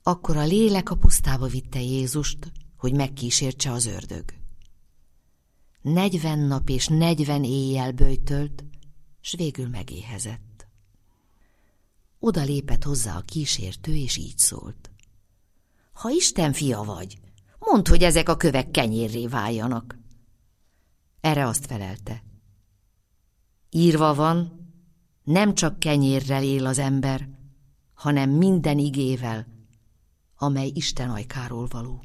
Akkor a lélek a pusztába vitte Jézust, hogy megkísértse az ördög. 40 nap és 40 éjjel böjtölt, s végül megéhezett. Oda lépett hozzá a kísértő, és így szólt: ha Isten fia vagy, mondd, hogy ezek a kövek kenyérré váljanak. Erre azt felelte: írva van, nem csak kenyérrel él az ember, hanem minden igével, amely Isten ajkáról való.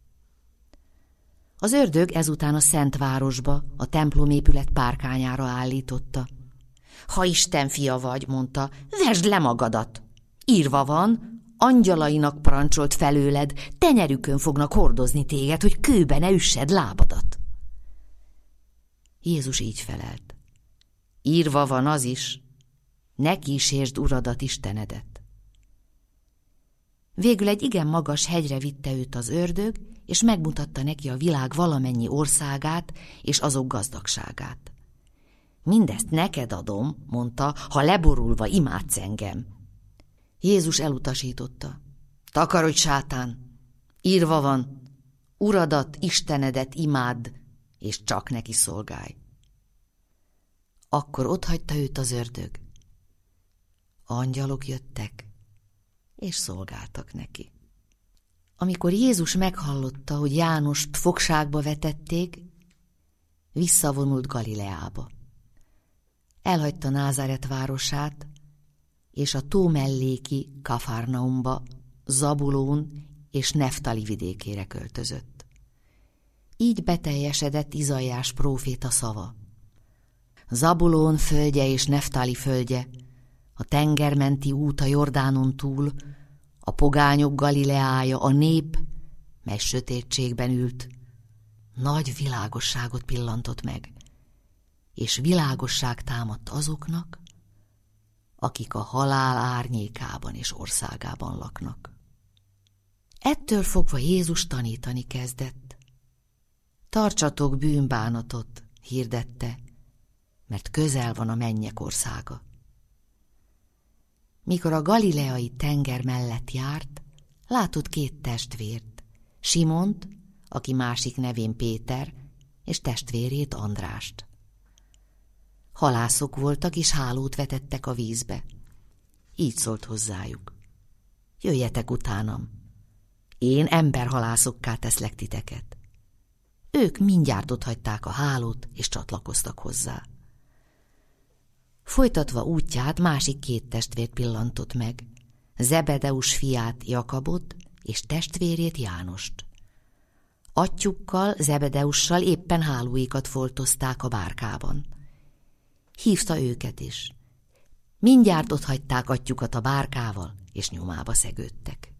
Az ördög ezután a szent városba, a templomépület párkányára állította. Ha Isten fia vagy, mondta, vesd le magadat. Írva van, angyalainak parancsolt felőled, tenyerükön fognak hordozni téged, hogy kőbe ne üssed lábadat. Jézus így felelt: írva van az is, ne kísértsd Uradat, Istenedet. Végül egy igen magas hegyre vitte őt az ördög, és megmutatta neki a világ valamennyi országát és azok gazdagságát. Mindezt neked adom, mondta, ha leborulva imádsz engem. Jézus elutasította: takarodj, sátán! Írva van, Uradat, Istenedet imádd, és csak neki szolgálj. Akkor otthagyta őt az ördög. Angyalok jöttek, és szolgáltak neki. Amikor Jézus meghallotta, hogy Jánost fogságba vetették, visszavonult Galileába. Elhagyta Názáret városát, és a tó melléki Kafarnaumba, Zabulón és Neftali vidékére költözött. Így beteljesedett Izaiás próféta szava: Zabulón földje és Neftali földje, a tengermenti út a Jordánon túl, a pogányok Galileája, a nép, mely sötétségben ült, nagy világosságot pillantott meg, és világosság támadt azoknak, akik a halál árnyékában és országában laknak. Ettől fogva Jézus tanítani kezdett. Tartsatok bűnbánatot, hirdette, mert közel van a mennyek országa. Mikor a galileai tenger mellett járt, látott 2 testvért, Simont, aki másik nevén Péter, és testvérét Andrást. Halászok voltak, és hálót vetettek a vízbe. Így szólt hozzájuk: jöjjetek utánam, én emberhalászokká teszlek titeket. Ők mindjárt otthagyták a hálót, és csatlakoztak hozzá. Folytatva útját másik 2 testvért pillantott meg, Zebedeus fiát Jakabot és testvérét Jánost. Atyjukkal, Zebedeussal éppen hálóikat foltozták a bárkában. Hívta őket is. Mindjárt otthagyták atyjukat a bárkával, és nyomába szegődtek.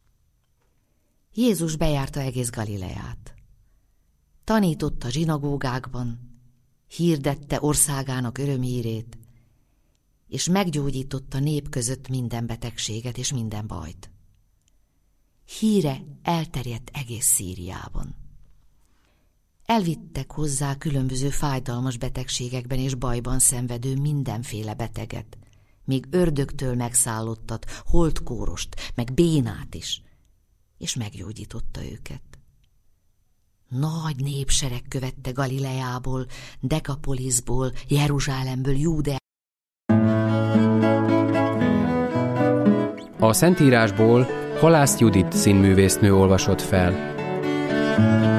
Jézus bejárta egész Galileát. Tanított a zsinagógákban, hirdette országának örömhírét, és meggyógyította nép között minden betegséget és minden bajt. Híre elterjedt egész Szíriában. Elvittek hozzá különböző fájdalmas betegségekben és bajban szenvedő mindenféle beteget, még ördögtől megszállottat, holtkórost, meg bénát is, és meggyógyította őket. Nagy népsereg követte Galileából, Dekapoliszból, Jeruzsálemből, Júdeából. A Szentírásból Halász Judit színművésznő olvasott fel.